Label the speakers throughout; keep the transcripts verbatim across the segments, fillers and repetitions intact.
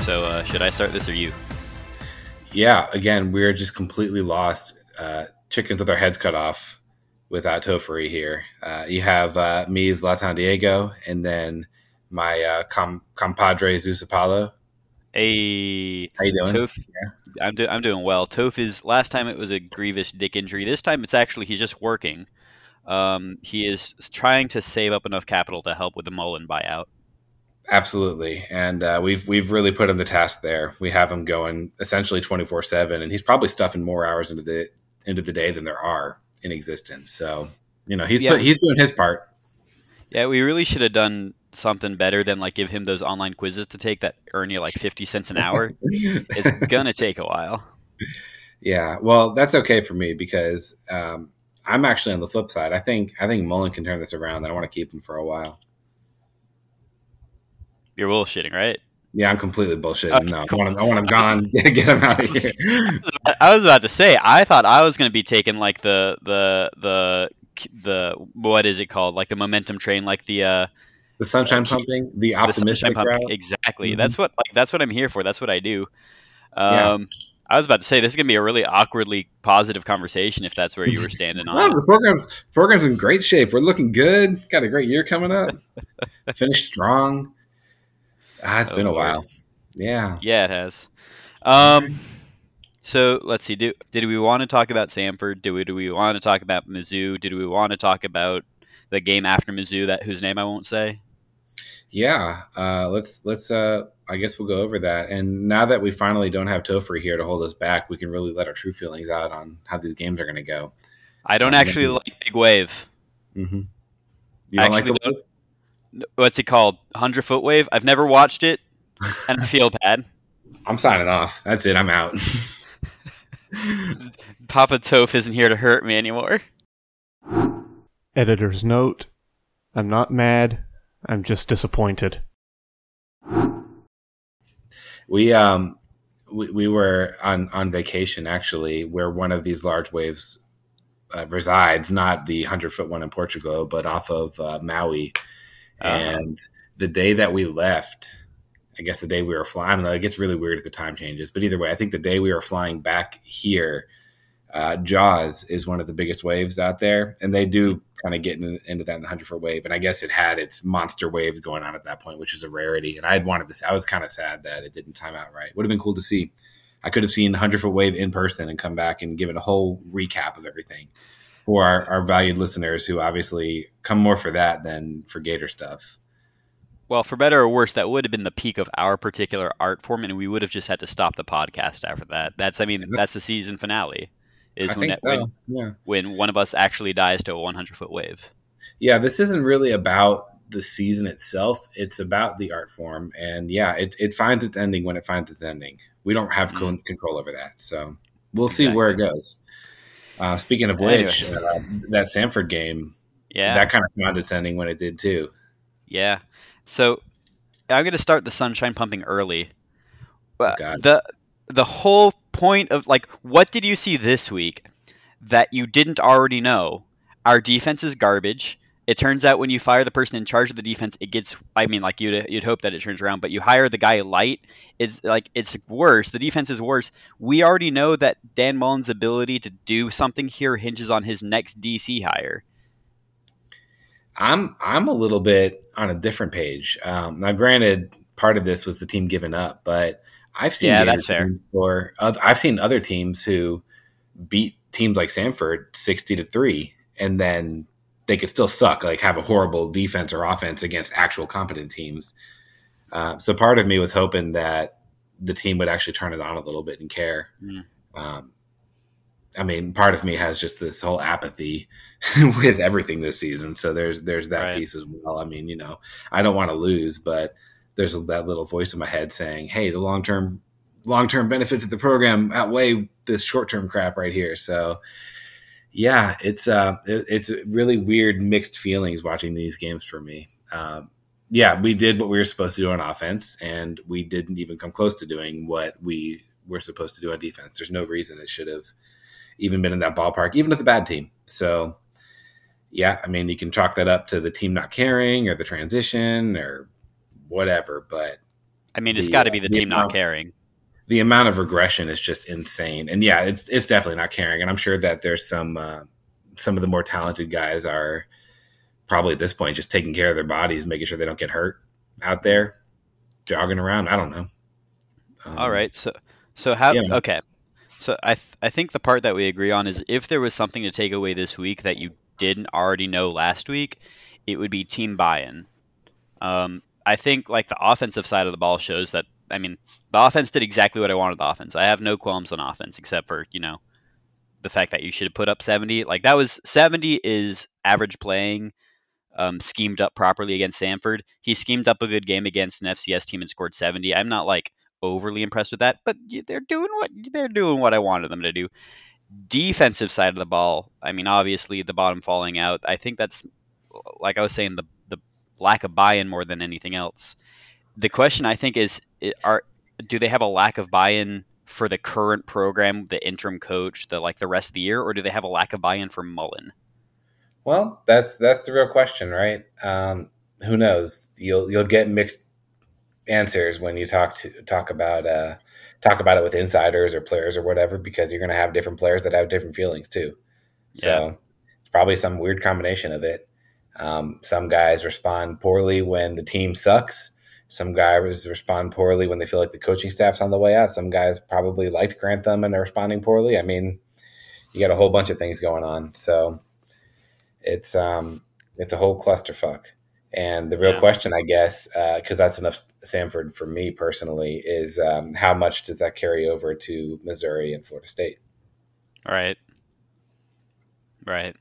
Speaker 1: So uh, should I start this or you?
Speaker 2: Yeah, again, we're just completely lost. Uh, chickens with our heads cut off without Tofuri here. Uh, you have uh, me as Latan Diego, and then my uh, com- compadre Zeus Apollo.
Speaker 1: Hey,
Speaker 2: How you doing?
Speaker 1: Toph, I'm, do- I'm doing well. Toph is, last time it was a grievous dick injury. This time it's actually, he's just working. Um, he is trying to save up enough capital to help with the Mullen buyout.
Speaker 2: Absolutely, and uh, we've we've really put him the task there. We have him going essentially twenty four seven, and he's probably stuffing more hours into the into the day than there are in existence. So you know he's
Speaker 1: Yeah.
Speaker 2: put, he's doing his part.
Speaker 1: Yeah, we really should have done something better than like give him those online quizzes to take that earn you like fifty cents an hour. It's gonna take a while.
Speaker 2: Yeah, well, that's okay for me because um, I'm actually on the flip side. I think I think Mullen can turn this around. I want to keep him for a while.
Speaker 1: You're bullshitting, right?
Speaker 2: Yeah, I'm completely bullshitting.
Speaker 1: Okay,
Speaker 2: no,
Speaker 1: cool.
Speaker 2: I want him, I want him gone. Get him out of here.
Speaker 1: I was, about, I was about to say, I thought I was going to be taking like the the the the what is it called? Like the momentum train, like the uh,
Speaker 2: the sunshine
Speaker 1: uh,
Speaker 2: pumping, the
Speaker 1: the
Speaker 2: optimistic
Speaker 1: sunshine
Speaker 2: route.
Speaker 1: pump. Exactly.
Speaker 2: Mm-hmm.
Speaker 1: That's what like that's what I'm here for. That's what I do. Um,
Speaker 2: Yeah.
Speaker 1: I was about to say this is going to be a really awkwardly positive conversation if that's where you were standing on.
Speaker 2: No, the program's program's in great shape. We're looking good. Got a great year coming up. Finished strong. Ah, it's
Speaker 1: Oh,
Speaker 2: been a
Speaker 1: Lord.
Speaker 2: while. Yeah.
Speaker 1: Yeah, it has. Um, so let's see. Do did we want to talk about Samford? Do we do we want to talk about Mizzou? Did we want to talk about the game after Mizzou that whose name I won't say?
Speaker 2: Yeah. Uh, let's let's. Uh, I guess we'll go over that. And now that we finally don't have Tofuri here to hold us back, we can really let our true feelings out on how these games are going to go.
Speaker 1: I don't
Speaker 2: Uh,
Speaker 1: actually
Speaker 2: yeah.
Speaker 1: like Big Wave.
Speaker 2: Mm-hmm. You don't like the
Speaker 1: Actually
Speaker 2: wave?
Speaker 1: What's it called? Hundred Foot Wave. I've never watched it, and I feel bad.
Speaker 2: I'm signing off. That's it. I'm out.
Speaker 1: Papa Toph isn't here to hurt me anymore.
Speaker 3: Editor's note: I'm not mad. I'm just disappointed.
Speaker 2: We um we, we were on on vacation actually, where one of these large waves uh, resides, not the hundred foot one in Portugal, but off of uh, Maui.
Speaker 1: Uh-huh.
Speaker 2: And the day that we left, I guess the day we were flying, I don't know, it gets really weird if the time changes, but either way, I think the day we were flying back here, uh, Jaws is one of the biggest waves out there, and they do kind of get in, into that in the hundred foot wave. And I guess it had its monster waves going on at that point, which is a rarity. And I had wanted this. I was kind of sad that it didn't time out right. Would have been cool to see. I could have seen the hundred foot wave in person and come back and given a whole recap of everything for our, our valued listeners who obviously come more for that than for Gator stuff.
Speaker 1: Well, for better or worse, that would have been the peak of our particular art form, and we would have just had to stop the podcast after that. That's, I mean, that's the season finale. Is
Speaker 2: I
Speaker 1: when,
Speaker 2: think
Speaker 1: it,
Speaker 2: so.
Speaker 1: when,
Speaker 2: yeah.
Speaker 1: when one of us actually dies to a hundred foot wave.
Speaker 2: Yeah, this isn't really about the season itself. It's about the art form. And yeah, it, it finds its ending when it finds its ending. We don't have mm. control over that. So we'll exactly. see where it goes. Uh, speaking of which, anyway. uh, that Samford game,
Speaker 1: yeah,
Speaker 2: that kind of found its ending when it did too.
Speaker 1: Yeah. So I'm going to start the sunshine pumping early.
Speaker 2: Oh,
Speaker 1: the the whole point of, like, what did you see this week that you didn't already know? Our defense is garbage. It turns out when you fire the person in charge of the defense, it gets, I mean, like, you'd, you'd hope that it turns around, but you hire the guy light, it's like, it's worse. The defense is worse. We already know that Dan Mullen's ability to do something here hinges on his next D C hire.
Speaker 2: I'm I'm a little bit on a different page. Um, now, granted, part of this was the team giving up, but I've seen
Speaker 1: yeah, that's fair.
Speaker 2: Or I've seen other teams who beat teams like Samford sixty to three, and then they could still suck, like have a horrible defense or offense against actual competent teams. Uh, so part of me was hoping that the team would actually turn it on a little bit and care.
Speaker 1: Mm.
Speaker 2: Um, I mean, part of me has just this whole apathy with everything this season. So there's there's that
Speaker 1: right.
Speaker 2: piece as well. I mean, you know, I don't want to lose, but there's that little voice in my head saying, hey, the long-term long-term benefits of the program outweigh this short-term crap right here. So yeah, it's uh, it, it's really weird mixed feelings watching these games for me. Um, yeah, we did what we were supposed to do on offense, and we didn't even come close to doing what we were supposed to do on defense. There's no reason it should have even been in that ballpark, even with a bad team. So yeah, I mean, you can chalk that up to the team not caring or the transition or whatever, but
Speaker 1: I mean, it's
Speaker 2: The
Speaker 1: got to
Speaker 2: uh,
Speaker 1: be the
Speaker 2: the
Speaker 1: team not
Speaker 2: amount,
Speaker 1: caring.
Speaker 2: the amount of regression is just insane. And yeah, it's it's definitely not caring. And I'm sure that there's some uh, some of the more talented guys are probably at this point just taking care of their bodies, making sure they don't get hurt out there, jogging around. I don't know. Um,
Speaker 1: All right, so so how?
Speaker 2: you know,
Speaker 1: Okay, so I th- I think the part that we agree on is if there was something to take away this week that you didn't already know last week, it would be team buy-in. Um, I think like the offensive side of the ball shows that. I mean, the offense did exactly what I wanted. The offense. I have no qualms on offense except for you know the fact that you should have put up seventy. Like that was seventy is average playing. Um, schemed up properly against Samford. He schemed up a good game against an F C S team and scored seventy. I'm not like overly impressed with that, but they're doing what they're doing what I wanted them to do. Defensive side of the ball, I mean, obviously the bottom falling out. I think that's like I was saying, the the lack of buy-in more than anything else. The question I think is, are do they have a lack of buy-in for the current program, the interim coach, the like the rest of the year, or do they have a lack of buy-in for Mullen?
Speaker 2: well, that's that's the real question, right? Um, who knows? You'll you'll get mixed answers when you talk to talk about uh, talk about it with insiders or players or whatever, because you're going to have different players that have different feelings too. So
Speaker 1: Yeah.
Speaker 2: it's probably some weird combination of it. Um, some guys respond poorly when the team sucks. Some guys respond poorly when they feel like the coaching staff's on the way out. Some guys probably liked Grantham and they're responding poorly. I mean, you got a whole bunch of things going on. So it's um, it's a whole clusterfuck. And the real
Speaker 1: Yeah.
Speaker 2: question, I guess, because uh, that's enough Samford for me personally, is um, how much does that carry over to Missouri and Florida State?
Speaker 1: Right. Right.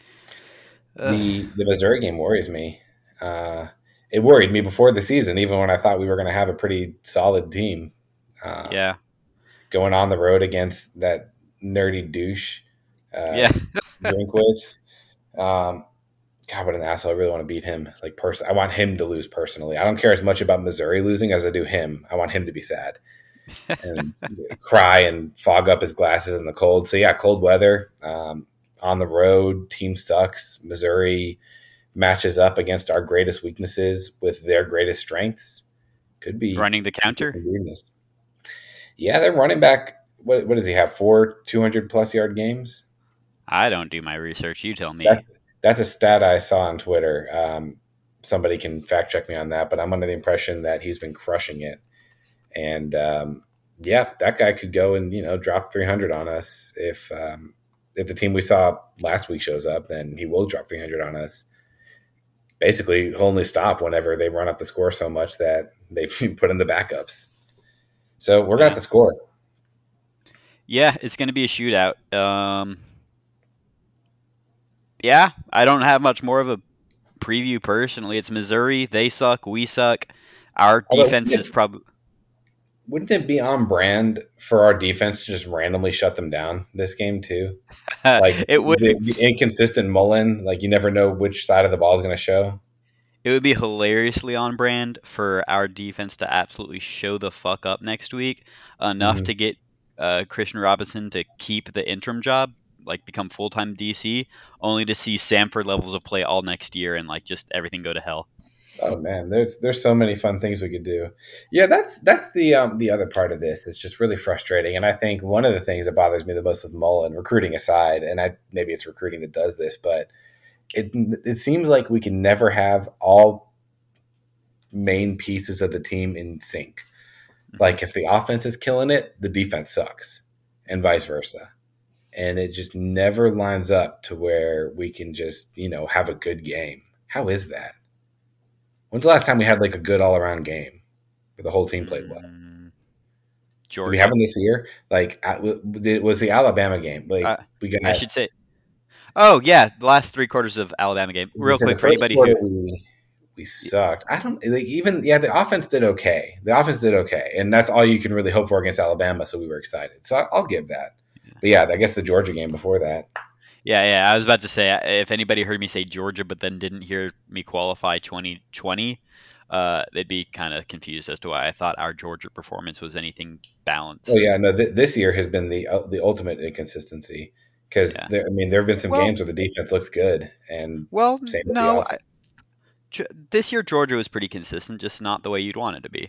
Speaker 1: Uh,
Speaker 2: The the Missouri game worries me. Uh, it worried me before the season, even when I thought we were going to have a pretty solid team. Uh,
Speaker 1: yeah.
Speaker 2: Going on the road against that nerdy douche, uh,
Speaker 1: Yeah.
Speaker 2: Drinkwitz. Um, God, what an asshole! I really want to beat him. Like, person, I want him to lose personally. I don't care as much about Missouri losing as I do him. I want him to be sad and cry and fog up his glasses in the cold. So yeah, cold weather, um, on the road, team sucks. Missouri matches up against our greatest weaknesses with their greatest strengths. Could be
Speaker 1: Running the counter.
Speaker 2: weirdness. Yeah, they're running back. What, what does he have? Four two hundred plus yard games.
Speaker 1: I don't do my research. You tell me.
Speaker 2: That's that's a stat I saw on Twitter. Um, somebody can fact check me on that, but I'm under the impression that he's been crushing it. And um, yeah, that guy could go and you know drop three hundred on us if um, if the team we saw last week shows up. Then he will drop three hundred on us. Basically, he'll only stop whenever they run up the score so much that they put in the backups. So we're gonna
Speaker 1: Yeah.
Speaker 2: have to score.
Speaker 1: Yeah, it's going to be a shootout. Um, yeah, I don't have much more of a preview personally. It's Missouri. They suck. We suck. Our
Speaker 2: Although,
Speaker 1: defense
Speaker 2: yeah,
Speaker 1: is probably.
Speaker 2: wouldn't it be on brand for our defense to just randomly shut them down this game too? Like
Speaker 1: It would
Speaker 2: the,
Speaker 1: be.
Speaker 2: the inconsistent Mullen, like you never know which side of the ball is going to show.
Speaker 1: It would be hilariously on brand for our defense to absolutely show the fuck up next week enough
Speaker 2: Mhm.
Speaker 1: to get uh, Christian Robinson to keep the interim job, like become full time D C, only to see Samford levels of play all next year and like just everything go to hell.
Speaker 2: Oh man, there's there's so many fun things we could do. Yeah, that's that's the um, the other part of this. It's just really frustrating, and I think one of the things that bothers me the most with Mullen, recruiting aside, and I maybe it's recruiting that does this, but it it seems like we can never have all main pieces of the team in sync. Like if the offense is killing it, the defense sucks, and vice versa. And it just never lines up to where we can just, you know, have a good game. How is that? When's the last time we had like a good all around game where the whole team played well?
Speaker 1: Mm,
Speaker 2: Do we
Speaker 1: Georgia.
Speaker 2: have them this year? Like, at- w- it was the Alabama game. Like,
Speaker 1: Uh,
Speaker 2: we got.
Speaker 1: I should say. Oh yeah, the last three quarters of Alabama game. Real
Speaker 2: So the
Speaker 1: quick for
Speaker 2: first
Speaker 1: anybody
Speaker 2: quarter
Speaker 1: who.
Speaker 2: we we sucked. I don't like even. Yeah, the offense did okay. The offense did okay, and that's all you can really hope for against Alabama. So we were excited. So I'll give that. But yeah, I guess the Georgia game before that.
Speaker 1: Yeah, yeah. I was about to say if anybody heard me say Georgia, but then didn't hear me qualify twenty twenty, uh, they'd be kind of confused as to why I thought our Georgia performance was anything balanced.
Speaker 2: Oh yeah, no. Th- this year has been the uh, the ultimate inconsistency because
Speaker 1: Yeah.
Speaker 2: I mean there have been some
Speaker 1: Well-
Speaker 2: games where the defense looks good, and
Speaker 1: Well,
Speaker 2: same with the
Speaker 1: no.
Speaker 2: offense.
Speaker 1: I, Ge- this year Georgia was pretty consistent, just not the way you'd want it to be.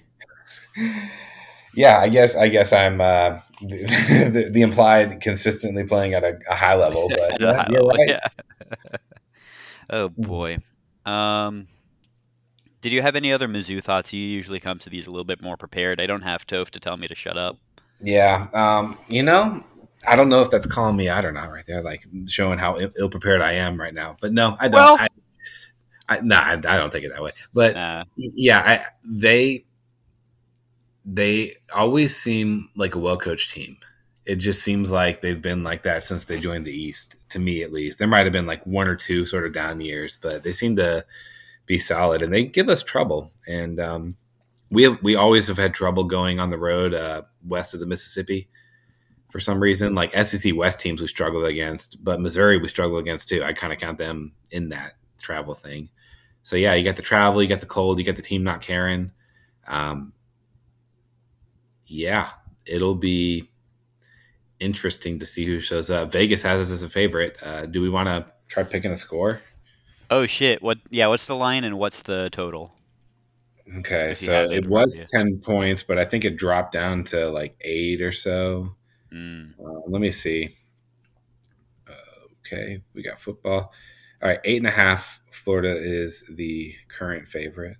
Speaker 2: Yeah, I guess I guess I'm uh, the, the, the implied consistently playing at a, a high level, but
Speaker 1: At a
Speaker 2: yeah,
Speaker 1: high
Speaker 2: you're
Speaker 1: level,
Speaker 2: right.
Speaker 1: yeah. Oh boy. Um, did you have any other Mizzou thoughts? You usually come to these a little bit more prepared. I don't have Toph to tell me to shut up.
Speaker 2: Yeah, um, you know, I don't know if that's calling me out or not right there, like showing how ill prepared I am right now. But no, I don't.
Speaker 1: Well,
Speaker 2: I, I no, I, I don't take it that way. But
Speaker 1: uh,
Speaker 2: yeah, I, they they always seem like a well coached team. It just seems like they've been like that since they joined the East, to me at least. There might have been like one or two sort of down years, but they seem to be solid and they give us trouble. And um, we have we always have had trouble going on the road uh, west of the Mississippi for some reason. Like S E C West teams we struggle against, but Missouri we struggle against too. I kind of count them in that travel thing. So yeah, you got the travel, you got the cold, you got the team not caring. Um, yeah, it'll be interesting to see who shows up. Vegas has us as a favorite. Uh, do we want to try picking a score?
Speaker 1: oh shit. What? Yeah. What's the line and what's the total?
Speaker 2: Okay,
Speaker 1: If you
Speaker 2: so
Speaker 1: have it
Speaker 2: it
Speaker 1: in front of
Speaker 2: was
Speaker 1: you.
Speaker 2: ten points, but I think it dropped down to like eight or so.
Speaker 1: Mm.
Speaker 2: Uh, let me see. Uh, okay, we got football. All right, eight and a half. Florida is the current favorite,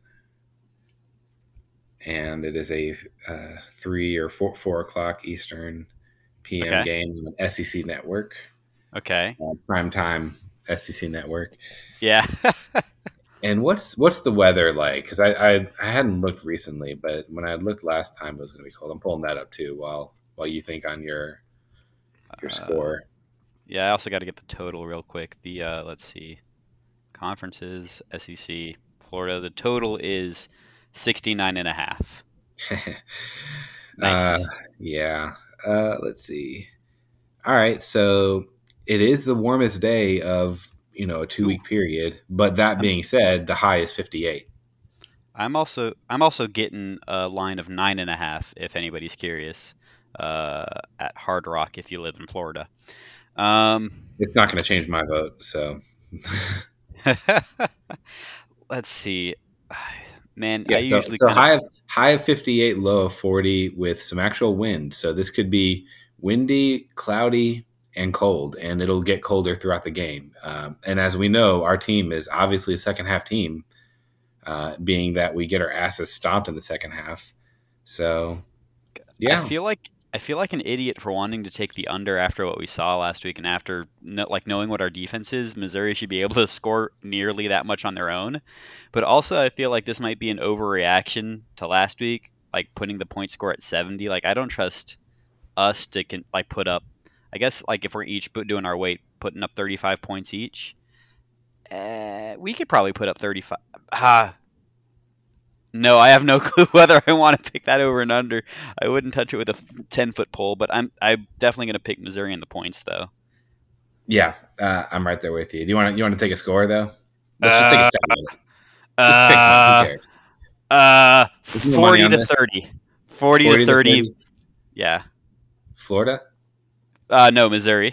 Speaker 2: and it is a uh, three or four four o'clock Eastern P M
Speaker 1: Okay.
Speaker 2: game on S E C Network,
Speaker 1: Okay.
Speaker 2: uh, prime time S E C Network.
Speaker 1: Yeah.
Speaker 2: And what's what's the weather like? Because I, I I hadn't looked recently, but when I looked last time, it was going to be cold. I'm pulling that up too while while you think on your your
Speaker 1: Uh,
Speaker 2: score.
Speaker 1: yeah. I also got to get the total real quick. The uh, let's see. Conferences, S E C, Florida. The total is sixty-nine and a half.
Speaker 2: uh,
Speaker 1: Nice.
Speaker 2: yeah. Uh, let's see. All right, so it is the warmest day of you know a two
Speaker 1: Ooh.
Speaker 2: week period. But that
Speaker 1: I'm,
Speaker 2: being said, the high is fifty-eight.
Speaker 1: I'm also I'm also getting a line of nine and a half if anybody's curious. Uh, at Hard Rock if you live in Florida. Um,
Speaker 2: It's not going to change my vote. So
Speaker 1: let's see. Man, I
Speaker 2: yeah, so
Speaker 1: usually
Speaker 2: so
Speaker 1: kind of
Speaker 2: high of high of fifty-eight, low of forty with some actual wind. So this could be windy, cloudy, and cold, and it'll get colder throughout the game. Um, and as we know, our team is obviously a second half team, uh, being that we get our asses stomped in the second half. So
Speaker 1: I
Speaker 2: yeah,
Speaker 1: feel like I feel like an idiot for wanting to take the under after what we saw last week and after no, like knowing what our defense is. Missouri should be able to score nearly that much on their own, but also I feel like this might be an overreaction to last week, like putting the point score at seventy. Like I don't trust us to can like put up. I guess like if we're each put, doing our weight, putting up thirty-five points each, uh, we could probably put up thirty-five. Ah, no, I have no clue whether I want to pick that over and under. I wouldn't touch it with a ten foot pole, but I'm I'm definitely going to pick Missouri in the points though.
Speaker 2: yeah, uh, I'm right there with you. Do you want to you want to take a score though? Let's just take a
Speaker 1: Uh,
Speaker 2: stab at it. Just pick one. Who
Speaker 1: uh,
Speaker 2: cares?
Speaker 1: uh,
Speaker 2: Is there money
Speaker 1: forty
Speaker 2: on
Speaker 1: to
Speaker 2: this?
Speaker 1: thirty. forty to
Speaker 2: Forty to
Speaker 1: thirty.
Speaker 2: thirty.
Speaker 1: Yeah.
Speaker 2: Florida.
Speaker 1: Uh, no, Missouri.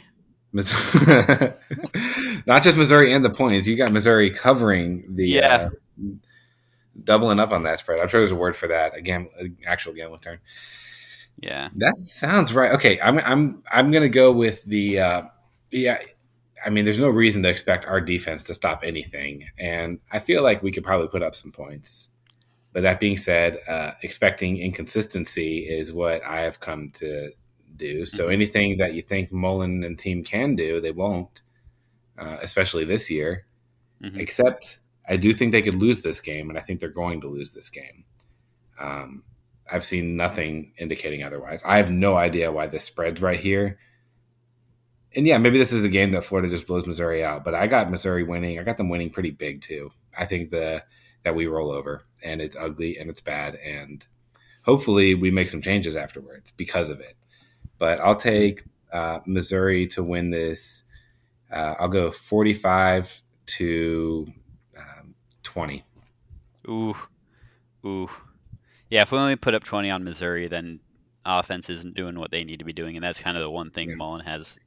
Speaker 2: Not just Missouri and the points. You got Missouri covering the
Speaker 1: Yeah.
Speaker 2: uh, doubling up on that spread. I'm sure there's a word for that. A gam- an actual gambling term.
Speaker 1: Yeah.
Speaker 2: That sounds right. Okay, I'm I'm I'm gonna go with the uh, yeah. I mean, there's no reason to expect our defense to stop anything, and I feel like we could probably put up some points. But that being said, uh, expecting inconsistency is what I have come to do. So
Speaker 1: Mhm.
Speaker 2: anything that you think Mullen and team can do, they won't, uh, especially this year.
Speaker 1: Mhm.
Speaker 2: Except I do think they could lose this game, and I think they're going to lose this game. Um, I've seen nothing indicating otherwise. I have no idea why this spread's right here. And yeah, maybe this is a game that Florida just blows Missouri out, but I got Missouri winning. I got them winning pretty big too. I think the that we roll over, and it's ugly and it's bad, and hopefully we make some changes afterwards because of it. But I'll take uh, Missouri to win this. Uh, I'll go forty-five to um, twenty.
Speaker 1: Ooh. Ooh. Yeah, if we only put up twenty on Missouri, then offense isn't doing what they need to be doing, and that's kind of the one thing
Speaker 2: Yeah.
Speaker 1: Mullen has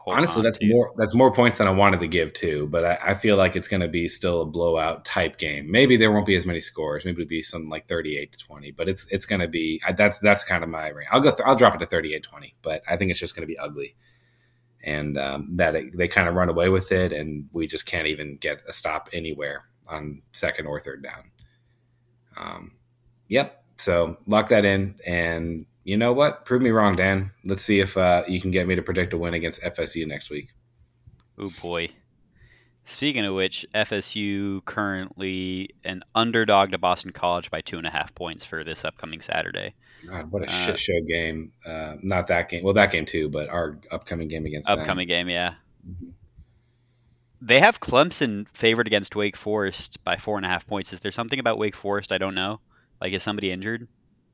Speaker 1: hold
Speaker 2: Honestly,
Speaker 1: on
Speaker 2: that's
Speaker 1: to.
Speaker 2: more that's more points than I wanted to give too. But I, I feel like it's going to be still a blowout type game. Maybe there won't be as many scores. Maybe it'll be something like thirty-eight to twenty. But it's it's going to be I, that's that's kind of my range. I'll go. Th- I'll drop it to thirty-eight twenty. But I think it's just going to be ugly, and um, that it, they kind of run away with it, and we just can't even get a stop anywhere on second or third down. Um, yep. So lock that in, and you know what? Prove me wrong, Dan. Let's see if uh, you can get me to predict a win against F S U next week.
Speaker 1: Oh boy. Speaking of which, F S U currently an underdog to Boston College by two and a half points for this upcoming Saturday.
Speaker 2: God, what a
Speaker 1: Uh,
Speaker 2: shit show game. Uh, not that game. Well, that game too, but our upcoming game against
Speaker 1: Upcoming
Speaker 2: them.
Speaker 1: game, yeah.
Speaker 2: Mm-hmm.
Speaker 1: They have Clemson favored against Wake Forest by four and a half points. Is there something about Wake Forest I don't know? Like, is somebody injured?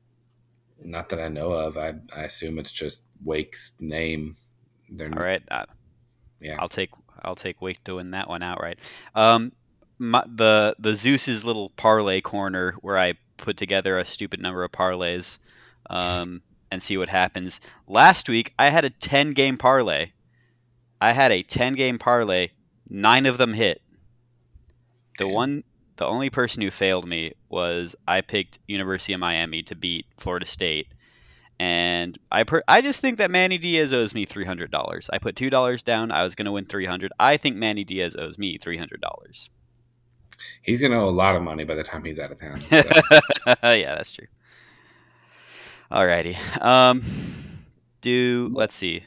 Speaker 2: Not that I know of. I, I assume it's just Wake's name. They're,
Speaker 1: All right, uh,
Speaker 2: yeah.
Speaker 1: I'll take I'll take Wake to win that one outright. Um, my, the the Zeus's little parlay corner where I put together a stupid number of parlays, um, and see what happens. Last week I had a ten game parlay. I had a ten game parlay. Nine of them hit. The
Speaker 2: Damn.
Speaker 1: one, the only person who failed me was I picked University of Miami to beat Florida State, and I per, I just think that Manny Diaz owes me three hundred dollars. I put two dollars down. I was going to win three hundred. I think Manny Diaz owes me three hundred dollars.
Speaker 2: He's going to owe a lot of money by the time he's out of town. So.
Speaker 1: Yeah, that's true. Alrighty. Um, do let's see.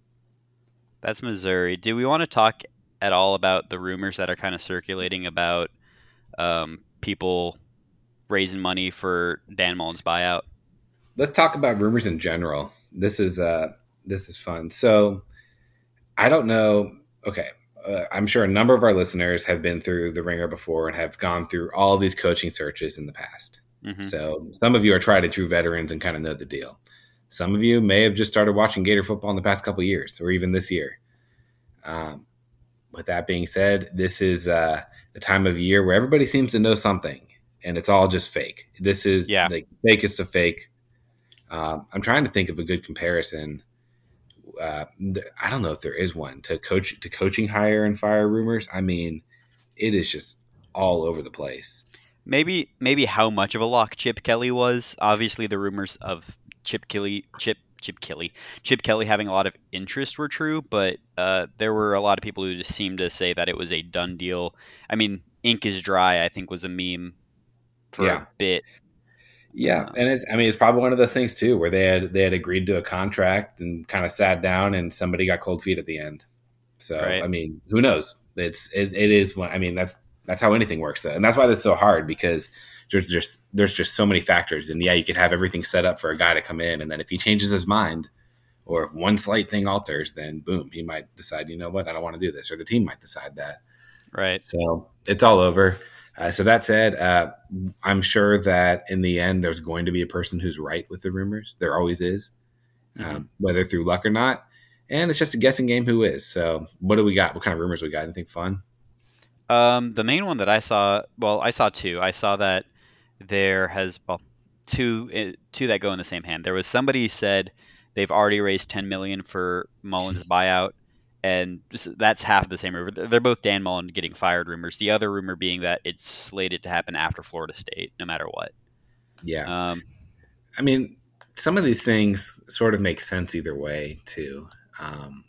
Speaker 1: That's Missouri. Do we want to talk at all about the rumors that are kind of circulating about um, people raising money for Dan Mullen's buyout?
Speaker 2: Let's talk about rumors in general. This is uh, this is fun. So I don't know. Okay, uh, I'm sure a number of our listeners have been through the ringer before and have gone through all these coaching searches in the past.
Speaker 1: Mm-hmm.
Speaker 2: So some of you are tried and true veterans and kind of know the deal. Some of you may have just started watching Gator football in the past couple of years or even this year. Um, with that being said, this is uh, the time of year where everybody seems to know something and it's all just fake. This is
Speaker 1: Yeah.
Speaker 2: the fakest of fake. Um, I'm trying to think of a good comparison. Uh, th- I don't know if there is one to coach to coaching hire and fire rumors. I mean, it is just all over the place.
Speaker 1: Maybe maybe how much of a lock Chip Kelly was. Obviously, the rumors of Chip Kelly Chip Chip Kelly Chip Kelly having a lot of interest were true, but uh, there were a lot of people who just seemed to say that it was a done deal. I mean, ink is dry, I think, was a meme for
Speaker 2: Yeah.
Speaker 1: a bit.
Speaker 2: Yeah, and it's I mean it's probably one of those things too where they had they had agreed to a contract and kind of sat down and somebody got cold feet at the end. So
Speaker 1: Right.
Speaker 2: I mean, who knows? It's it, it is one. I mean that's that's how anything works though, and that's why that's so hard because there's just there's just so many factors. And yeah, you could have everything set up for a guy to come in, and then if he changes his mind, or if one slight thing alters, then boom, he might decide, you know what, I don't want to do this, or the team might decide that.
Speaker 1: Right.
Speaker 2: So it's all over. Uh, so that said, uh, I'm sure that in the end, there's going to be a person who's right with the rumors. There always is, um,
Speaker 1: Mm-hmm.
Speaker 2: whether through luck or not. And it's just a guessing game who is. So what do we got? What kind of rumors we got? Anything fun?
Speaker 1: Um, the main one that I saw, well, I saw two. I saw that there has, well, two eh, two that go in the same hand. There was somebody said they've already raised ten million dollars for Mullen's buyout, and that's half of the same rumor. They're both Dan Mullen getting fired rumors. The other rumor being that it's slated to happen after Florida State, no matter what.
Speaker 2: Yeah.
Speaker 1: Um,
Speaker 2: I mean, some of these things sort of make sense either way, too. Um,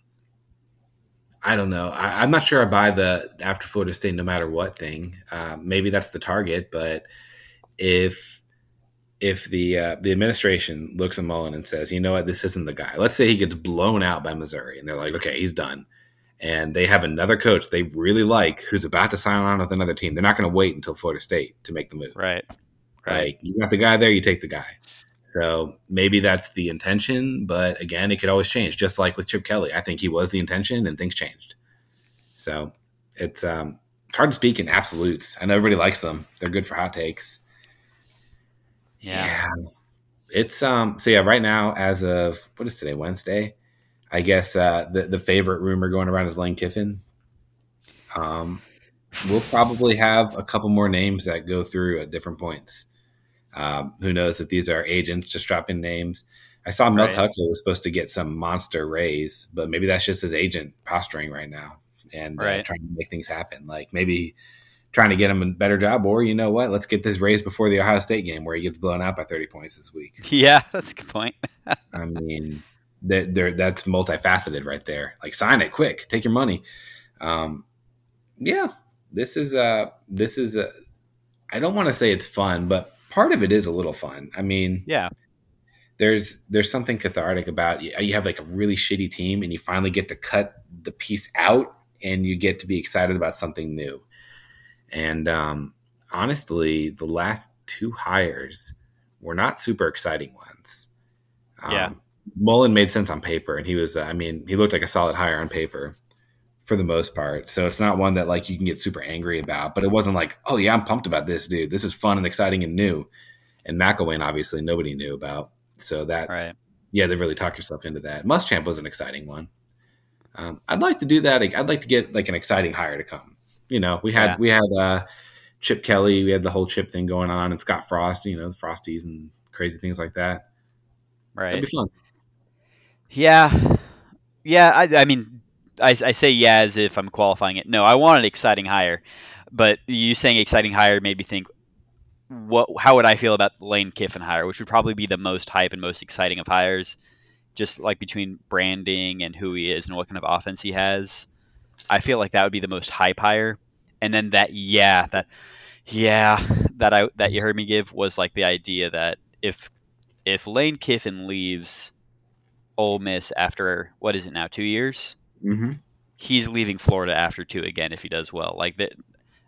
Speaker 2: I don't know. I, I'm not sure I buy the after Florida State no matter what thing. Uh, maybe that's the target, but if if the uh, the administration looks at Mullen and says, you know what, this isn't the guy. Let's say he gets blown out by Missouri, and they're like, okay, he's done. And they have another coach they really like who's about to sign on with another team. They're not going to wait until Florida State to make the move.
Speaker 1: right. Right.
Speaker 2: Like, you got the guy there, you take the guy. So maybe that's the intention, but again, it could always change. Just like with Chip Kelly, I think he was the intention, and things changed. So it's um, hard to speak in absolutes. I know everybody likes them; they're good for hot takes.
Speaker 1: Yeah.
Speaker 2: It's um. So yeah, right now, as of what is today, Wednesday? I guess uh, the the favorite rumor going around is Lane Kiffin. Um, we'll probably have a couple more names that go through at different points. Um, who knows if these are agents just dropping names? I saw Mel
Speaker 1: Right.
Speaker 2: Tucker was supposed to get some monster raise, but maybe that's just his agent posturing right now and uh,
Speaker 1: Right.
Speaker 2: trying to make things happen. Like maybe trying to get him a better job, or you know what? Let's get this raise before the Ohio State game where he gets blown out by thirty points this week.
Speaker 1: Yeah, that's a good point.
Speaker 2: I mean, they're, they're, that's multifaceted right there. Like sign it quick, take your money. Um, yeah, this is uh this is a. I don't want to say it's fun, but part of it is a little fun. I mean,
Speaker 1: Yeah.
Speaker 2: there's there's something cathartic about you. You have like a really shitty team, and you finally get to cut the piece out, and you get to be excited about something new. And um, honestly, the last two hires were not super exciting ones. Um,
Speaker 1: Yeah.
Speaker 2: Mullen made sense on paper, and he was, uh, I mean, he looked like a solid hire on paper for the most part. So it's not one that like you can get super angry about, but it wasn't like, oh yeah, I'm pumped about this, dude. This is fun and exciting and new. And McElwain, obviously, nobody knew about. So that,
Speaker 1: Right.
Speaker 2: yeah, they really talked yourself into that. Muschamp was an exciting one. Um, I'd like to do that. I'd like to get like an exciting hire to come. You know, we had
Speaker 1: Yeah.
Speaker 2: we had uh, Chip Kelly, we had the whole Chip thing going on, and Scott Frost, you know, the Frosties and crazy things like that.
Speaker 1: Right.
Speaker 2: That'd be fun.
Speaker 1: Yeah. Yeah. I, I mean, I, I say yeah as if I'm qualifying it. No, I want an exciting hire, but you saying exciting hire made me think, what? How would I feel about the Lane Kiffin hire, which would probably be the most hype and most exciting of hires, just like between branding and who he is and what kind of offense he has. I feel like that would be the most hype hire. And then that yeah that yeah that I that you heard me give was like the idea that if if Lane Kiffin leaves Ole Miss after what is it now two years,
Speaker 2: Mm-hmm.
Speaker 1: he's leaving Florida after two again if he does well. Like that,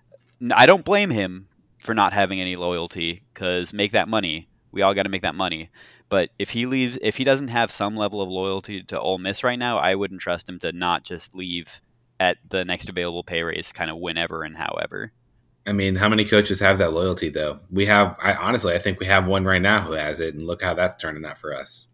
Speaker 1: I don't blame him for not having any loyalty because make that money. We all got to make that money. But if he leaves, if he doesn't have some level of loyalty to Ole Miss right now, I wouldn't trust him to not just leave at the next available pay raise, kind of whenever and however.
Speaker 2: I mean, how many coaches have that loyalty though? We have. I honestly, I think we have one right now who has it, and look how that's turning out for us.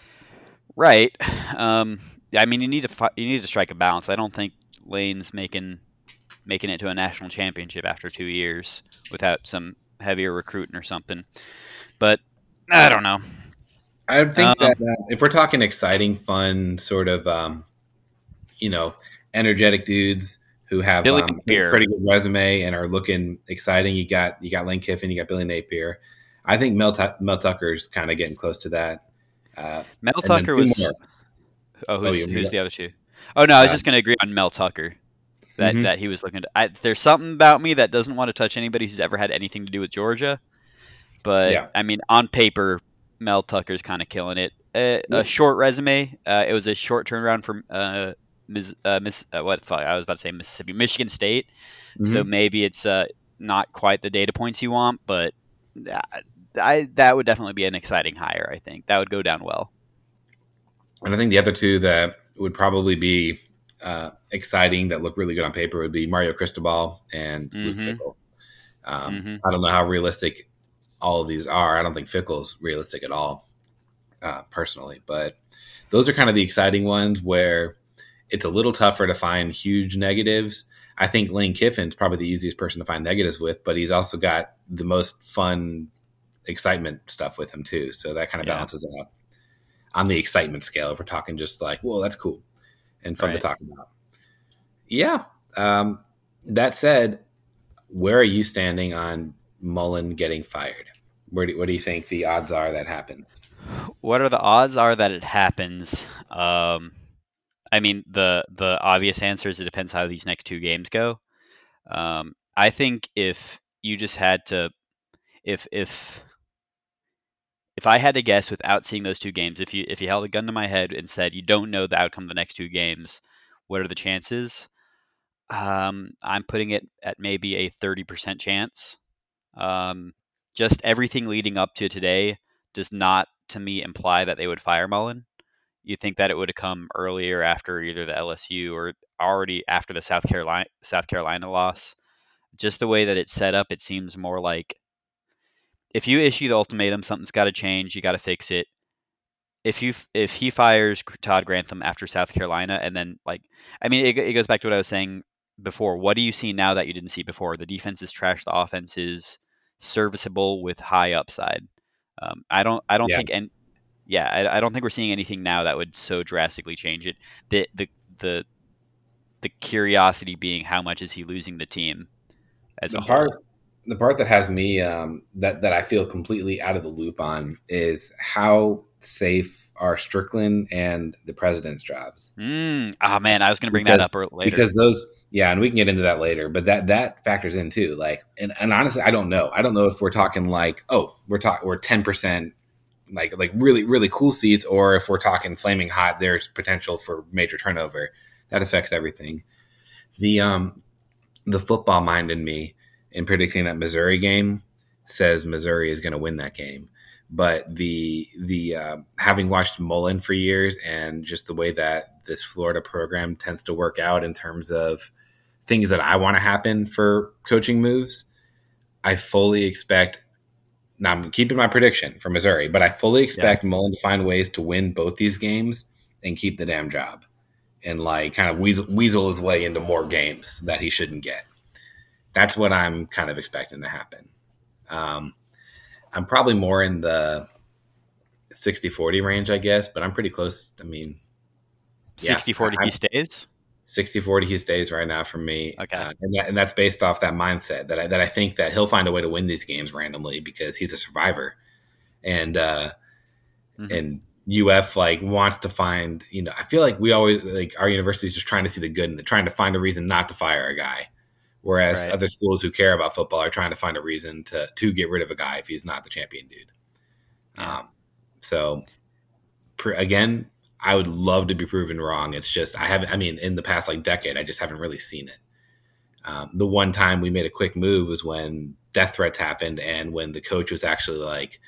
Speaker 1: Right. Um, I mean, you need to fi- you need to strike a balance. I don't think Lane's making making it to a national championship after two years without some heavier recruiting or something. But I don't know.
Speaker 2: I think
Speaker 1: Um,
Speaker 2: that uh, if we're talking exciting, fun, sort of, um, you know, energetic dudes who have
Speaker 1: Billy
Speaker 2: um, a
Speaker 1: Napier.
Speaker 2: pretty good resume and are looking exciting, you got you got Lane Kiffin, you got Billy Napier. I think Mel, Tu- Mel Tucker's kind of getting close to that. Uh,
Speaker 1: Mel
Speaker 2: and then
Speaker 1: Tucker
Speaker 2: two
Speaker 1: was.
Speaker 2: more.
Speaker 1: Oh, who's,
Speaker 2: Oh, you-
Speaker 1: who's
Speaker 2: you-
Speaker 1: the other two? Oh no, I was
Speaker 2: Uh,
Speaker 1: just gonna agree on Mel Tucker. That
Speaker 2: Mhm.
Speaker 1: that he was looking to. I, there's something about me that doesn't want to touch anybody who's ever had anything to do with Georgia. But
Speaker 2: Yeah.
Speaker 1: I mean, on paper, Mel Tucker's kind of killing it. A,
Speaker 2: Yeah.
Speaker 1: a short resume. Uh, it was a short turnaround from uh, Miss, uh, Miss uh, what? Fuck, I was about to say Mississippi, Michigan State. So
Speaker 2: Mhm.
Speaker 1: maybe it's uh, not quite the data points you want, but uh, I that would definitely be an exciting hire. I think that would go down well.
Speaker 2: And I think the other two that would probably be uh, exciting that look really good on paper would be Mario Cristobal and Luke
Speaker 1: Mhm.
Speaker 2: Fickle. Um,
Speaker 1: Mhm.
Speaker 2: I don't know how realistic all of these are. I don't think Fickle's realistic at all, uh, personally. But those are kind of the exciting ones where it's a little tougher to find huge negatives. I think Lane Kiffin's probably the easiest person to find negatives with, but he's also got the most fun excitement stuff with him too. So that kind of
Speaker 1: Yeah.
Speaker 2: balances out on the excitement scale. If we're talking just like, whoa, that's cool and fun to
Speaker 1: Right.
Speaker 2: talk about. Yeah. Um, that said, where are you standing on Mullen getting fired? Where do, what do you think the odds are that happens?
Speaker 1: What are the odds are that it happens? Um, I mean, the the obvious answer is it depends how these next two games go. Um, I think if you just had to, if if if I had to guess without seeing those two games, if you if you held a gun to my head and said you don't know the outcome of the next two games, what are the chances? Um, I'm putting it at maybe a thirty percent chance. Um, just everything leading up to today does not, to me, imply that they would fire Mullen. You think that it would have come earlier after either the L S U or already after the South Carolina South Carolina loss. Just the way that it's set up, it seems more like if you issue the ultimatum, something's got to change. You got to fix it. If you if he fires Todd Grantham after South Carolina, and then like, I mean, it, it goes back to what I was saying before. What do you see now that you didn't see before? The defense is trash. The offense is serviceable with high upside. Um, I don't I don't
Speaker 2: Yeah.
Speaker 1: think and yeah, I, I don't think we're seeing anything now that would so drastically change it. The the the the curiosity being how much is he losing the team as
Speaker 2: The
Speaker 1: a
Speaker 2: part
Speaker 1: whole.
Speaker 2: the part that has me um, that that I feel completely out of the loop on is how safe are Strickland and the president's jobs.
Speaker 1: Mm, oh man, I was gonna bring that
Speaker 2: because
Speaker 1: up ear- later.
Speaker 2: because those yeah, and we can get into that later, but that that factors in too. Like, and, and honestly, I don't know. I don't know if we're talking like, oh, we're talking we're ten percent like like really really cool seats, or if we're talking flaming hot, there's potential for major turnover. That affects everything. The um the football mind in me in predicting that Missouri game says Missouri is going to win that game. But the the uh, having watched Mullen for years and just the way that this Florida program tends to work out in terms of things that I want to happen for coaching moves, I fully expect. Now I'm keeping my prediction for Missouri, but I fully
Speaker 1: Yeah,
Speaker 2: expect Mullen to find ways to win both these games and keep the damn job, and like kind of weasel, weasel his way into more games that he shouldn't get. That's what I'm kind of expecting to happen. Um, I'm probably more in the sixty forty range, I guess, but I'm pretty close. I mean, yeah,
Speaker 1: sixty
Speaker 2: I,
Speaker 1: forty he
Speaker 2: I'm
Speaker 1: stays.
Speaker 2: sixty forty he stays right now for me.
Speaker 1: Okay.
Speaker 2: Uh, and, that, and that's based off that mindset that I, that I think that he'll find a way to win these games randomly because he's a survivor. And, uh,
Speaker 1: Hmm.
Speaker 2: and U F like wants to find, you know, I feel like we always like our university is just trying to see the good and trying to find a reason not to fire a guy. Whereas
Speaker 1: Right.
Speaker 2: other schools who care about football are trying to find a reason to to get rid of a guy if he's not the champion dude.
Speaker 1: Yeah.
Speaker 2: Um, so pr- again, I would love to be proven wrong. It's just I haven't. I mean, in the past like decade, I just haven't really seen it. Um, the one time we made a quick move was when death threats happened, and when the coach was actually like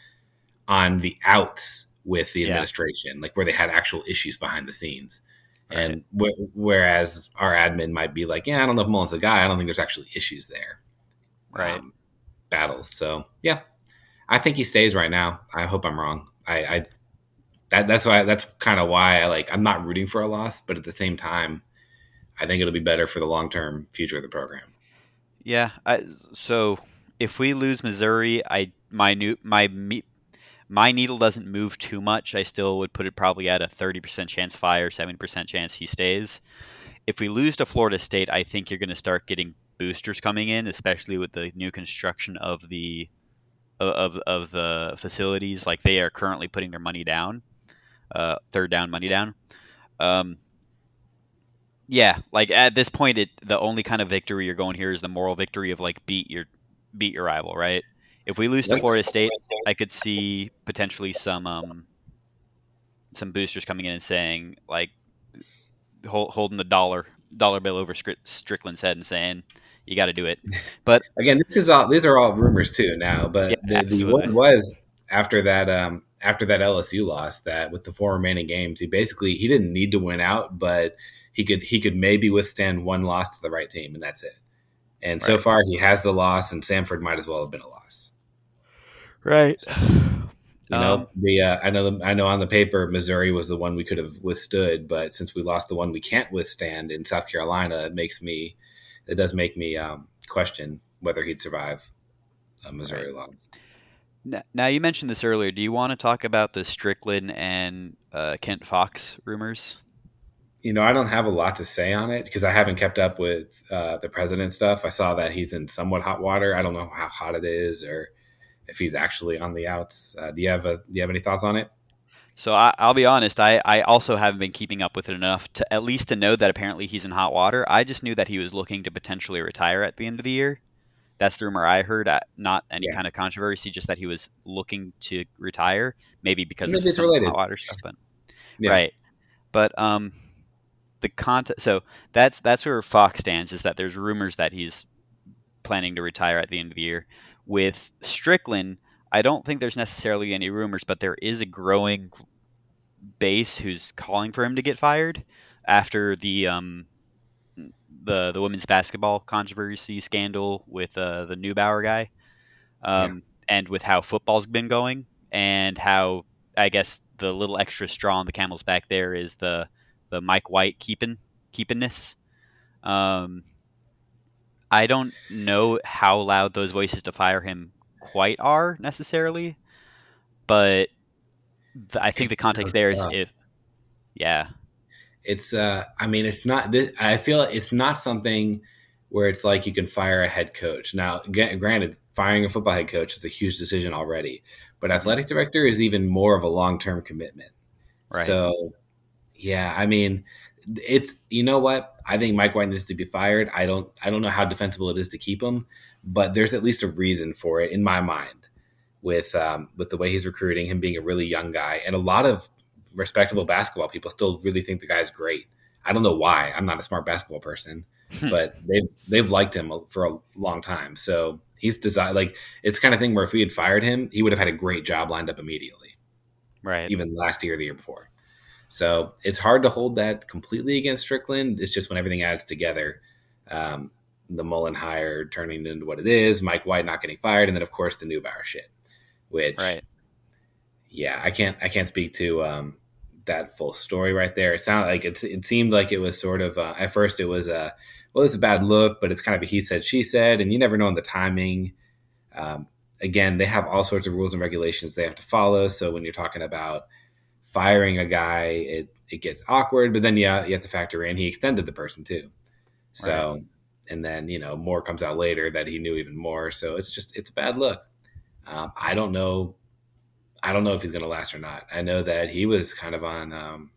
Speaker 2: on the outs with the
Speaker 1: Yeah.
Speaker 2: administration, like where they had actual issues behind the scenes.
Speaker 1: Right.
Speaker 2: And wh- whereas our admin might be like, yeah, I don't know if Mullen's a guy. I don't think there's actually issues there.
Speaker 1: Right.
Speaker 2: Um, battles. So yeah, I think he stays right now. I hope I'm wrong. I, I that that's why that's kind of why I like I'm not rooting for a loss, but at the same time, I think it'll be better for the long term future of the program.
Speaker 1: Yeah. I, so if we lose Missouri, I my new my me, my needle doesn't move too much. I still would put it probably at a thirty percent chance fire, seventy percent chance he stays. If we lose to Florida State, I think you're going to start getting boosters coming in, especially with the new construction of the of of the facilities. Like they are currently putting their money down, uh, third down money down. Um, yeah, like at this point, it the only kind of victory you're going here is the moral victory of like beat your beat your rival, right? If we lose to
Speaker 2: Let's
Speaker 1: Florida State, I could see potentially some um some boosters coming in and saying like hold, holding the dollar dollar bill over Strickland's head and saying you got to do it. But
Speaker 2: again, this is all these are all rumors too now,
Speaker 1: yeah,
Speaker 2: but the the
Speaker 1: absolutely.
Speaker 2: one was after that um after that L S U loss that with the four remaining games, he basically he didn't need to win out, but he could he could maybe withstand one loss to the right team, and that's it. And so
Speaker 1: Right.
Speaker 2: far, he has the loss, and Samford might as well have been a loss.
Speaker 1: Right.
Speaker 2: So, you know,
Speaker 1: Um,
Speaker 2: the uh, I know I know on the paper Missouri was the one we could have withstood, but since we lost the one we can't withstand in South Carolina, it makes me it does make me um, question whether he'd survive a Missouri
Speaker 1: right.
Speaker 2: loss.
Speaker 1: N- Now you mentioned this earlier. Do you want to talk about the Strickland and uh, Kent Fox rumors?
Speaker 2: You know, I don't have a lot to say on it because I haven't kept up with uh, the president stuff. I saw that he's in somewhat hot water. I don't know how hot it is or if he's actually on the outs. Uh, do you have a, do you have any thoughts on it?
Speaker 1: So I, I'll be honest. I, I also haven't been keeping up with it enough to at least to know that apparently he's in hot water. I just knew that he was looking to potentially retire at the end of the year. That's the rumor I heard. uh, Not any
Speaker 2: Yeah,
Speaker 1: kind of controversy, just that he was looking to retire, maybe because of
Speaker 2: maybe it's
Speaker 1: some
Speaker 2: related.
Speaker 1: hot water stuff. But
Speaker 2: Yeah,
Speaker 1: right. But um, the content. So that's that's where Fox stands. Is that there's rumors that he's planning to retire at the end of the year. With Strickland, I don't think there's necessarily any rumors, but there is a growing base who's calling for him to get fired after the um the the women's basketball controversy scandal with uh, the Neubauer guy,
Speaker 2: yeah,
Speaker 1: um, and with how football's been going, and how I guess the little extra straw on the camel's back there is the the Mike White keeping keepiness. Um, I don't know how loud those voices to fire him quite are necessarily, but The, I think the
Speaker 2: It's
Speaker 1: context
Speaker 2: so
Speaker 1: there is
Speaker 2: tough.
Speaker 1: if, yeah,
Speaker 2: It's uh, I mean, it's not. This, I feel it's not something where it's like you can fire a head coach. Now, g- granted, firing a football head coach is a huge decision already, but
Speaker 1: hmm
Speaker 2: athletic director is even more of a long term commitment.
Speaker 1: right,
Speaker 2: So, yeah, I mean, it's you know what? I think Mike White needs to be fired. I don't. I don't know how defensible it is to keep him, but there's at least a reason for it in my mind. With um, with the way he's recruiting, him being a really young guy, and a lot of respectable basketball people still really think the guy's great. I don't know why. I'm not a smart basketball person, but they've they've liked him for a long time. So he's designed like it's the kind of thing where if we had fired him, he would have had a great job lined up immediately,
Speaker 1: right,
Speaker 2: even last year or the year before. So it's hard to hold that completely against Strickland. It's just when everything adds together, um, the Mullen hire turning into what it is, Mike White not getting fired, and then of course the Neubauer shit, which
Speaker 1: right.
Speaker 2: yeah, I can't I can't speak to um, that full story right there. It sounded like it, it seemed like it was sort of uh, at first it was a well, it's a bad look, but it's kind of a he said she said, and you never know on the timing. Um, again, they have all sorts of rules and regulations they have to follow. So when you're talking about firing a guy, it it gets awkward. But then yeah, you have to factor in he extended the person too. So
Speaker 1: Right.
Speaker 2: and then you know more comes out later that he knew even more. So it's just it's a bad look. Um, I don't know I don't know if he's going to last or not. I know that he was kind of on, um,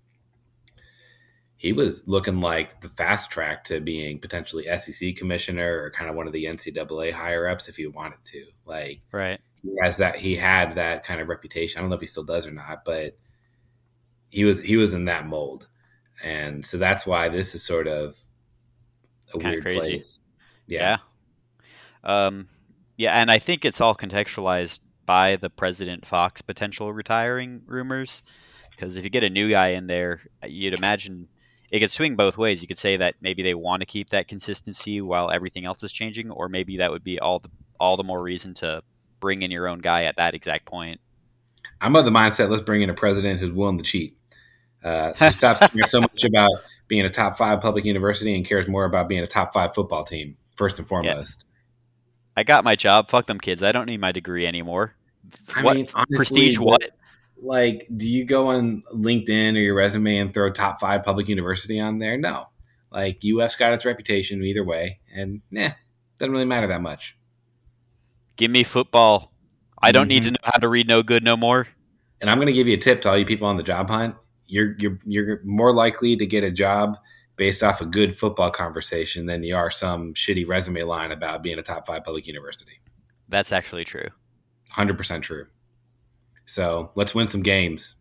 Speaker 2: he was looking like the fast track to being potentially S E C commissioner or kind of one of the N C double A higher ups if he wanted to. Like
Speaker 1: Right.
Speaker 2: he has that, he had that kind of reputation. I don't know if he still does or not, but he was he was in that mold, and so that's why this is sort of a
Speaker 1: Kind of
Speaker 2: weird
Speaker 1: crazy.
Speaker 2: place. Yeah,
Speaker 1: Yeah. Um, yeah, and I think it's all contextualized by the President Fox potential retiring rumors. Because if you get a new guy in there, you'd imagine it could swing both ways. You could say that maybe they want to keep that consistency while everything else is changing, or maybe that would be all the, all the more reason to bring in your own guy at that exact point.
Speaker 2: I'm of the mindset. Let's bring in a president who's willing to cheat. Uh, who stops caring so much about being a top five public university and cares more about being a top five football team first and
Speaker 1: Yeah,
Speaker 2: foremost.
Speaker 1: I got my job. Fuck them kids. I don't need my degree anymore.
Speaker 2: I
Speaker 1: What
Speaker 2: mean, honestly,
Speaker 1: prestige?
Speaker 2: but
Speaker 1: What?
Speaker 2: like, do you go on LinkedIn or your resume and throw top five public university on there? No. Like, U F's got its reputation either way, and yeah, doesn't really matter that much.
Speaker 1: Give me football. I don't need
Speaker 2: hmm
Speaker 1: to know how to read no good no more.
Speaker 2: And I'm going to give you a tip to all you people on the job hunt. You're you're you're more likely to get a job based off a good football conversation than you are some shitty resume line about being a top five public university.
Speaker 1: That's actually true.
Speaker 2: one hundred percent true. So let's win some games.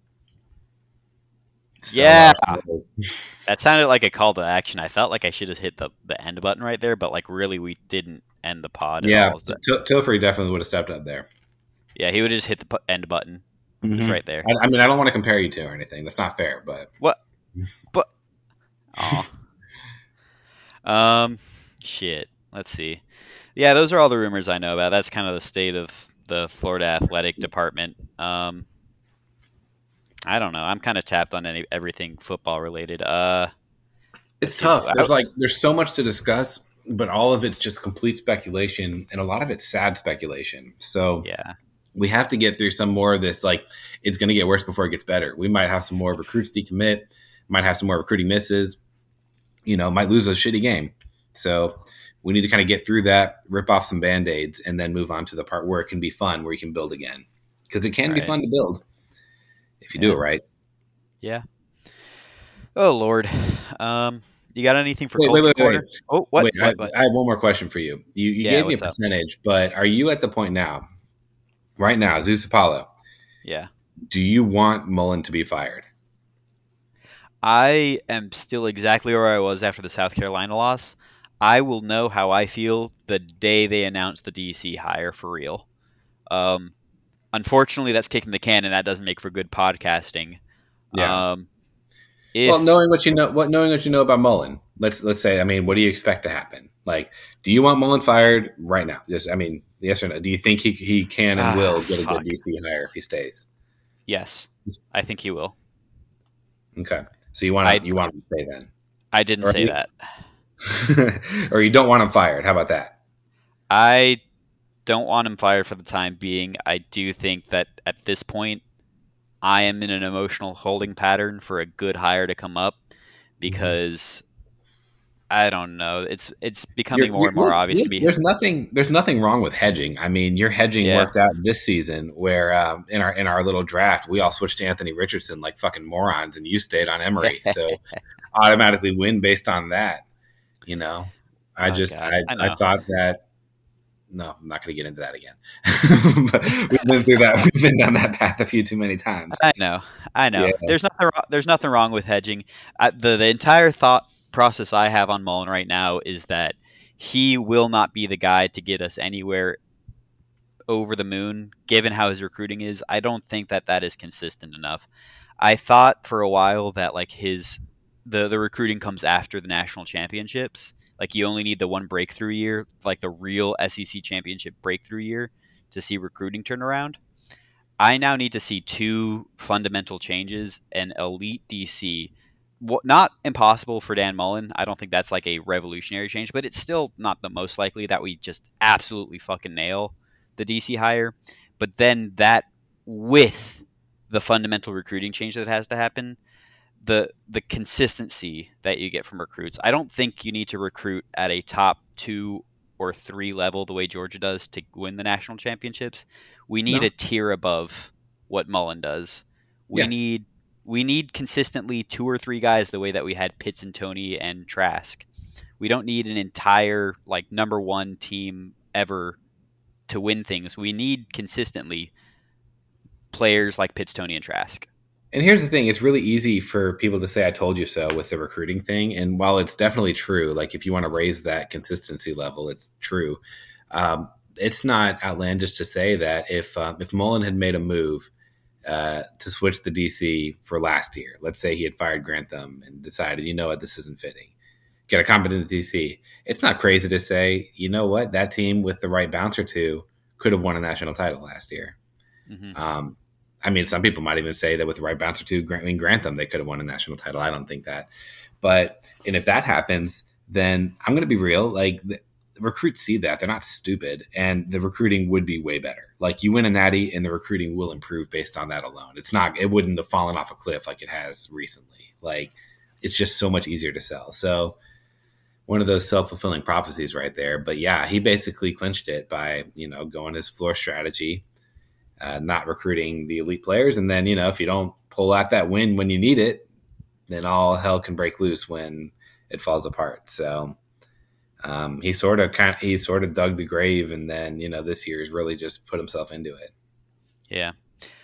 Speaker 2: Sell
Speaker 1: Yeah,
Speaker 2: our souls.
Speaker 1: that sounded like a call to action. I felt like I should have hit the, the end button right there, but like really we didn't end the pod at
Speaker 2: Yeah,
Speaker 1: all. So,
Speaker 2: T- Topher definitely would have stepped up there.
Speaker 1: yeah, he would have just hit the pu- end button. It was
Speaker 2: hmm
Speaker 1: right there.
Speaker 2: I, I mean, I don't want to compare you to or anything. That's not fair, but
Speaker 1: What? But oh, um, shit. Let's see. Yeah, those are all the rumors I know about. That's kind of the state of the Florida athletic department. Um, I don't know. I'm kind of tapped on any everything football related. Uh, let's
Speaker 2: it's
Speaker 1: see.
Speaker 2: tough.
Speaker 1: I,
Speaker 2: There's like there's so much to discuss, but all of it's just complete speculation, and a lot of it's sad speculation. So
Speaker 1: yeah,
Speaker 2: we have to get through some more of this. Like it's going to get worse before it gets better. We might have some more recruits decommit, might have some more recruiting misses. You know, might lose a shitty game. So we need to kind of get through that, rip off some band-aids, and then move on to the part where it can be fun, where you can build again. Because it can be
Speaker 1: right.
Speaker 2: fun to build if you
Speaker 1: Yeah.
Speaker 2: do it right.
Speaker 1: Yeah. Oh Lord. Um, you got anything for
Speaker 2: Wait,
Speaker 1: Culture
Speaker 2: wait, wait,
Speaker 1: Corner?
Speaker 2: wait.
Speaker 1: Oh, what?
Speaker 2: Wait, I,
Speaker 1: What? What?
Speaker 2: I have one more question for you. You, you
Speaker 1: Yeah.
Speaker 2: gave me a
Speaker 1: What's up?
Speaker 2: percentage, but are you at the point now, right now, Zeus Apollo,
Speaker 1: Yeah.
Speaker 2: do you want Mullen to be fired?
Speaker 1: I am still exactly where I was after the South Carolina loss. I will know how I feel the day they announce the D C hire for real. Um, unfortunately, that's kicking the can, and that doesn't make for good podcasting.
Speaker 2: Yeah.
Speaker 1: Um, if
Speaker 2: Well, knowing what you know, what knowing what you know about Mullen, let's let's say, I mean, what do you expect to happen? Like, do you want Mullen fired right now? Just, I mean, yes or no? Do you think he he can and
Speaker 1: ah,
Speaker 2: will get a
Speaker 1: fuck.
Speaker 2: good D C hire if he stays?
Speaker 1: Yes, I think he will.
Speaker 2: Okay, so you want
Speaker 1: I
Speaker 2: to you want him to stay then,
Speaker 1: I didn't
Speaker 2: or at
Speaker 1: say
Speaker 2: least-
Speaker 1: that.
Speaker 2: or you don't want him fired? How about that?
Speaker 1: I don't want him fired for the time being. I do think that at this point, I am in an emotional holding pattern for a good hire to come up because I don't know. It's it's becoming
Speaker 2: You're,
Speaker 1: more
Speaker 2: you're,
Speaker 1: and more
Speaker 2: look,
Speaker 1: obvious
Speaker 2: look,
Speaker 1: to me.
Speaker 2: there's nothing. There's nothing wrong with hedging. I mean, your hedging
Speaker 1: Yeah.
Speaker 2: worked out this season, where um, in our in our little draft, we all switched to Anthony Richardson like fucking morons, and you stayed on Emery. So automatically win based on that. You know, I
Speaker 1: Oh,
Speaker 2: just
Speaker 1: God.
Speaker 2: I
Speaker 1: I
Speaker 2: I
Speaker 1: know.
Speaker 2: thought that. No, I'm not going to get into that again. But we've been through that. We've been down that path a few too many times.
Speaker 1: I know. I know.
Speaker 2: Yeah.
Speaker 1: There's nothing. wro- There's nothing wrong with hedging. I, the the entire thought process I have on Mullen right now is that he will not be the guy to get us anywhere over the moon, given how his recruiting is. I don't think that that is consistent enough. I thought for a while that like his the the recruiting comes after the national championships. Like you only need the one breakthrough year, like the real S E C championship breakthrough year, to see recruiting turn around. I now need to see two fundamental changes: an elite D C. Not impossible for Dan Mullen. I don't think that's like a revolutionary change, but it's still not the most likely that we just absolutely fucking nail the D C hire. But then that with the fundamental recruiting change that has to happen, the the consistency that you get from recruits. I don't think you need to recruit at a top two or three level the way Georgia does to win the national championships. We need
Speaker 2: No.
Speaker 1: a tier above what Mullen does. We
Speaker 2: Yeah.
Speaker 1: need we need consistently two or three guys the way that we had Pitts and Tony and Trask. We don't need an entire like number one team ever to win things. We need consistently players like Pitts, Tony, and Trask.
Speaker 2: And here's the thing, it's really easy for people to say I told you so with the recruiting thing. And while it's definitely true, like if you want to raise that consistency level, it's true. Um, it's not outlandish to say that if um, if Mullen had made a move uh, to switch the D C for last year, let's say he had fired Grantham and decided, you know what, this isn't fitting, get a competent D C, it's not crazy to say, you know what, that team with the right bounce or two could have won a national title last year.
Speaker 1: Mm-hmm.
Speaker 2: Um, I mean, some people might even say that with the right bounce or two, I mean, Grantham, they could have won a national title. I don't think that. But, and if that happens, then I'm going to be real. Like, the, the recruits see that. They're not stupid. And the recruiting would be way better. Like, you win a natty and the recruiting will improve based on that alone. It's not, it wouldn't have fallen off a cliff like it has recently. Like, it's just so much easier to sell. So, one of those self-fulfilling prophecies right there. But yeah, he basically clinched it by, you know, going his floor strategy. Uh, not recruiting the elite players. And then, you know, if you don't pull out that win when you need it, then all hell can break loose when it falls apart. So um, he sort of kind of, he sort of dug the grave. And then, you know, this year's really just put himself into it.
Speaker 1: Yeah.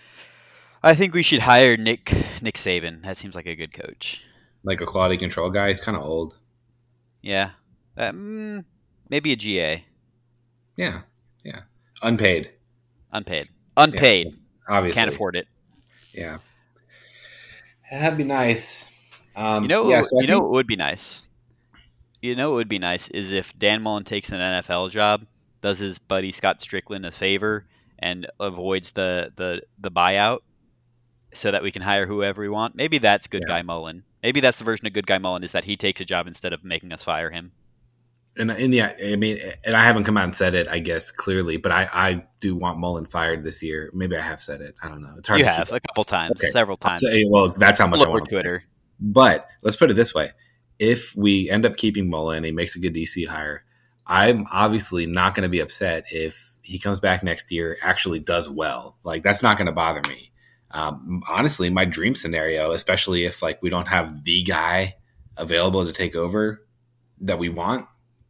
Speaker 1: I think we should hire Nick Nick Saban. That seems like a good coach.
Speaker 2: Like a quality control guy. He's kind of old.
Speaker 1: Yeah. Um, maybe a G A.
Speaker 2: Yeah. Yeah. Unpaid.
Speaker 1: Unpaid. Unpaid.
Speaker 2: Yeah, obviously.
Speaker 1: Can't afford it.
Speaker 2: Yeah. That'd be nice. Um,
Speaker 1: you know,
Speaker 2: yeah, so
Speaker 1: you
Speaker 2: think,
Speaker 1: know what would be nice? You know what would be nice is if Dan Mullen takes an N F L job, does his buddy Scott Strickland a favor, and avoids the, the, the buyout so that we can hire whoever we want. Maybe that's Good
Speaker 2: yeah.
Speaker 1: Guy Mullen. Maybe that's the version of Good Guy Mullen, is that he takes a job instead of making us fire him.
Speaker 2: And, and yeah, I mean, and I haven't come out and said it, I guess, clearly, but I, I do want Mullen fired this year. Maybe I have said it. I don't know. It's hard
Speaker 1: You
Speaker 2: to
Speaker 1: have
Speaker 2: keep
Speaker 1: a couple times,
Speaker 2: okay.
Speaker 1: several times.
Speaker 2: Say, well, that's how much
Speaker 1: All
Speaker 2: I
Speaker 1: over
Speaker 2: want
Speaker 1: Twitter.
Speaker 2: Say. But let's put it this way. If we end up keeping Mullen and he makes a good D C hire, I'm obviously not going to be upset if he comes back next year, actually does well. Like, that's not going to bother me. Um, honestly, my dream scenario, especially if like we don't have the guy available to take over that we want,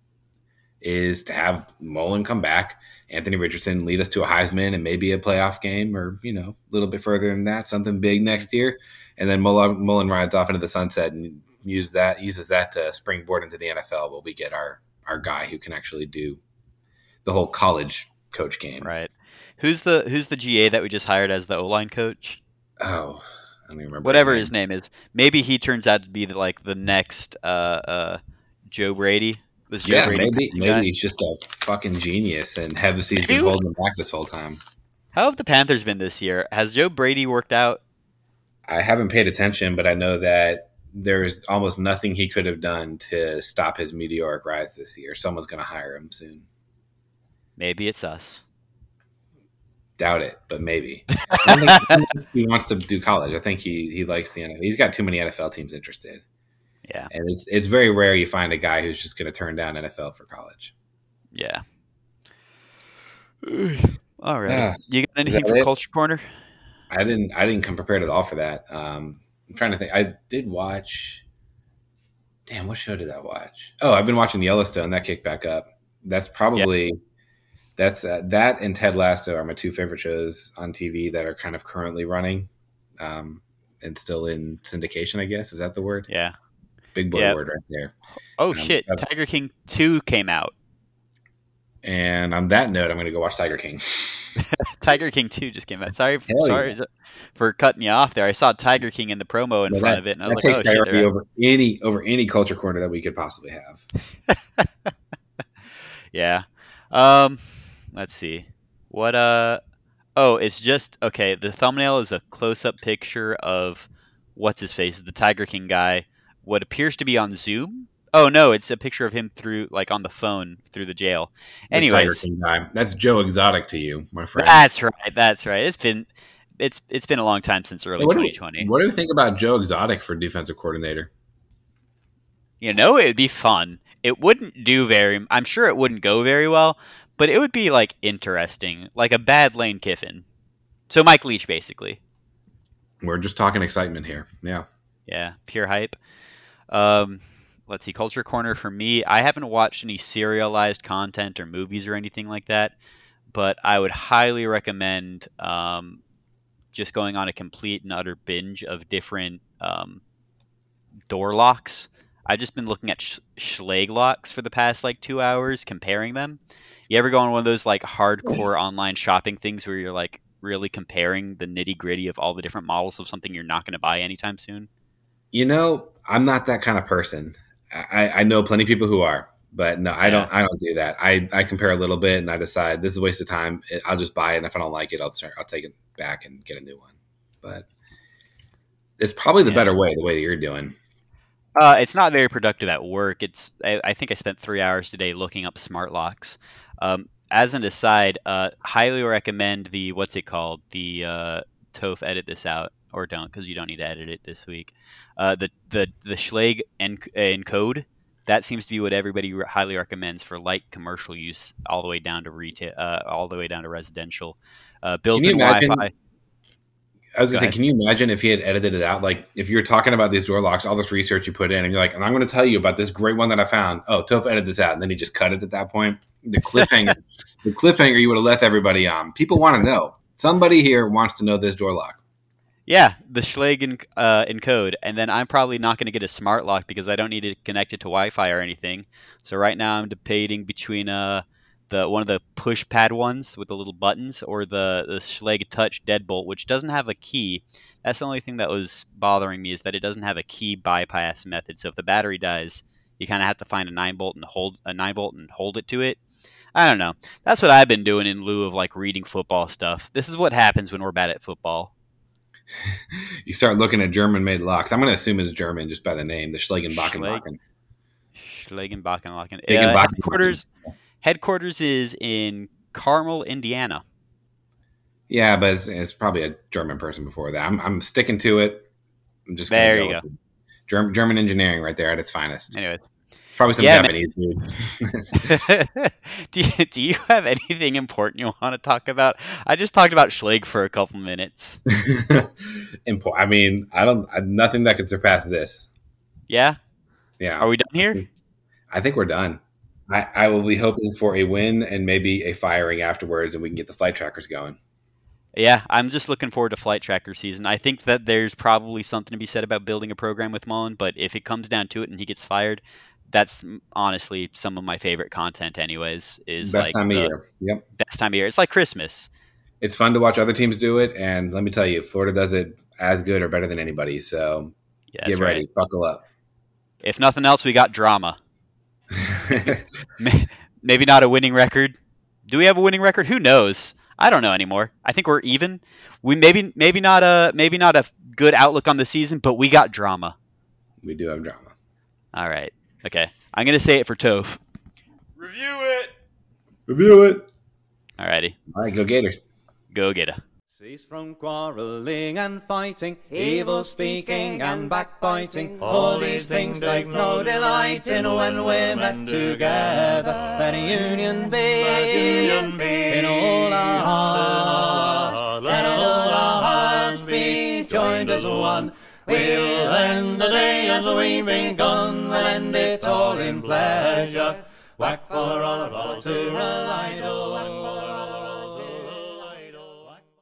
Speaker 2: is to have Mullen come back, Anthony Richardson lead us to a Heisman and maybe a playoff game, or, you know, a little bit further than that, something big next year. And then Mullen, Mullen rides off into the sunset and use that, uses that to springboard into the N F L, where we get our, our guy who can actually do the whole college coach game.
Speaker 1: Right. Who's the who's the G A that we just hired as the O-line coach?
Speaker 2: Oh, I don't even remember.
Speaker 1: Whatever
Speaker 2: his
Speaker 1: his name, his name is. Maybe he turns out to be the, like the next uh, uh, Joe Brady. Was Joe
Speaker 2: yeah,
Speaker 1: Brady
Speaker 2: maybe maybe
Speaker 1: guy?
Speaker 2: he's just a fucking genius, and Hevessy's been holding him back this whole time.
Speaker 1: How have the Panthers been this year? Has Joe Brady worked out?
Speaker 2: I haven't paid attention, but I know that there's almost nothing he could have done to stop his meteoric rise this year. Someone's going to hire him soon.
Speaker 1: Maybe it's us.
Speaker 2: Doubt it, but maybe. I don't think, I don't think he wants to do college. I think he he likes the N F L. He's got too many N F L teams interested.
Speaker 1: Yeah.
Speaker 2: And it's it's very rare you find a guy who's just going to turn down N F L for college.
Speaker 1: Yeah. All right.
Speaker 2: Yeah.
Speaker 1: You got anything for
Speaker 2: it?
Speaker 1: Culture Corner?
Speaker 2: I didn't I didn't come prepared at all for that. Um, I'm trying to think. I did watch. Damn, what show did I watch? Oh, I've been watching Yellowstone. That kicked back up. That's probably yeah. that's uh, that and Ted Lasso are my two favorite shows on T V that are kind of currently running, um, and still in syndication. I guess is that the word?
Speaker 1: Yeah.
Speaker 2: Big boy
Speaker 1: yeah.
Speaker 2: word right there.
Speaker 1: Oh um, shit! Tiger King two came out.
Speaker 2: And on that note, I'm going to go watch Tiger King.
Speaker 1: Tiger King two just came out. Sorry,
Speaker 2: Hell
Speaker 1: sorry
Speaker 2: yeah.
Speaker 1: for cutting you off there. I saw Tiger King in the promo in
Speaker 2: well,
Speaker 1: front
Speaker 2: that,
Speaker 1: of it, and I
Speaker 2: was
Speaker 1: was
Speaker 2: like,
Speaker 1: "Oh
Speaker 2: shit!"
Speaker 1: They're
Speaker 2: over any over any Culture Corner that we could possibly have.
Speaker 1: yeah. Um. Let's see. What? Uh. Oh, it's just okay. The thumbnail is a close-up picture of what's his face, the Tiger King guy. What appears to be on Zoom. Oh no, it's a picture of him through, like, on the phone through the jail. Anyways,
Speaker 2: the Tiger King guy. That's Joe Exotic to you, my friend.
Speaker 1: That's right. That's right. It's been, it's it's been a long time since early
Speaker 2: what
Speaker 1: twenty twenty.
Speaker 2: Do we, what do you think about Joe Exotic for defensive coordinator?
Speaker 1: You know, it would be fun. It wouldn't do very. I'm sure it wouldn't go very well, but it would be like interesting, like a bad Lane Kiffin. So Mike Leach, basically.
Speaker 2: We're just talking excitement here. Yeah.
Speaker 1: Yeah. Pure hype. Um. Let's see, Culture Corner for me, I haven't watched any serialized content or movies or anything like that, but I would highly recommend um, just going on a complete and utter binge of different um, door locks. I've just been looking at sh- Schlage locks for the past like two hours, comparing them. You ever go on one of those like hardcore online shopping things where you're like really comparing the nitty gritty of all the different models of something you're not going to buy anytime soon?
Speaker 2: You know, I'm not that kind of person. I, I know plenty of people who are, but no, I yeah. don't. I don't do that. I, I compare a little bit, and I decide this is a waste of time. I'll just buy it, and if I don't like it, I'll start, I'll take it back and get a new one. But it's probably the yeah. better way, the way that you're doing.
Speaker 1: Uh, it's not very productive at work. It's I, I think I spent three hours today looking up smart locks. Um, as an aside, uh, highly recommend the what's it called? The uh, Toph edit this out. Or don't, because you don't need to edit it this week. Uh, the the the Schlage enc- encode, that seems to be what everybody re- highly recommends for light commercial use, all the way down to retail, uh, all the way down to residential. Uh, built-in Wi-Fi.
Speaker 2: I was gonna Go say, ahead. Can you imagine if he had edited it out? Like, if you're talking about these door locks, all this research you put in, and you're like, and I'm going to tell you about this great one that I found. Oh, Toph edited this out, and then he just cut it at that point. The cliffhanger, the cliffhanger you would have left everybody on. People want to know. Somebody here wants to know this door lock.
Speaker 1: Yeah, the Schlage en- uh, encode, and then I'm probably not going to get a smart lock because I don't need to connect it to Wi-Fi or anything. So right now I'm debating between uh the one of the push pad ones with the little buttons or the the Schlage Touch deadbolt, which doesn't have a key. That's the only thing that was bothering me, is that it doesn't have a key bypass method. So if the battery dies, you kind of have to find a nine bolt and hold a nine bolt and hold it to it. I don't know. That's what I've been doing in lieu of like reading football stuff. This is what happens when we're bad at football.
Speaker 2: You start looking at German-made locks. I'm going to assume it's German just by the name, the Schlagenbachenlocken.
Speaker 1: Schlagenbachenlocken. Uh, headquarters, headquarters is in Carmel, Indiana.
Speaker 2: Yeah, but it's, it's probably a German person before that. I'm, I'm sticking to it. I'm just
Speaker 1: there
Speaker 2: go
Speaker 1: you go.
Speaker 2: German, German engineering right there at its finest.
Speaker 1: Anyways.
Speaker 2: Probably some
Speaker 1: yeah,
Speaker 2: Japanese dude.
Speaker 1: do, you, do you have anything important you want to talk about? I just talked about Schlage for a couple minutes.
Speaker 2: Impor- I mean, I don't. Nothing that could surpass this.
Speaker 1: Yeah.
Speaker 2: Yeah.
Speaker 1: Are we done here?
Speaker 2: I think we're done. I, I will be hoping for a win and maybe a firing afterwards, and we can get the flight trackers going.
Speaker 1: Yeah, I'm just looking forward to flight tracker season. I think that there's probably something to be said about building a program with Mullen, but if it comes down to it and he gets fired, that's honestly some of my favorite content anyways. Is
Speaker 2: best
Speaker 1: like
Speaker 2: time of year. Yep.
Speaker 1: Best time of year. It's like Christmas.
Speaker 2: It's fun to watch other teams do it, and let me tell you, Florida does it as good or better than anybody. So
Speaker 1: yeah,
Speaker 2: get ready,
Speaker 1: right.
Speaker 2: buckle up.
Speaker 1: If nothing else, we got drama. Maybe not a winning record. Do we have a winning record? Who knows? I don't know anymore. I think we're even. We maybe maybe not a maybe not a good outlook on the season, but we got drama.
Speaker 2: We do have drama.
Speaker 1: All right. Okay. I'm gonna say it for Toph. Review it.
Speaker 2: Review it.
Speaker 1: Alrighty.
Speaker 2: All right, go Gators.
Speaker 1: Go get her.
Speaker 4: Cease from quarrelling and fighting, evil speaking and backbiting. All these things take no delight in when we're met together. Let a union be in all our hearts. Let all our hearts be joined as one. We'll end the day as we've begun. We'll end it all in pleasure. Whack for all, roll to a light, oh,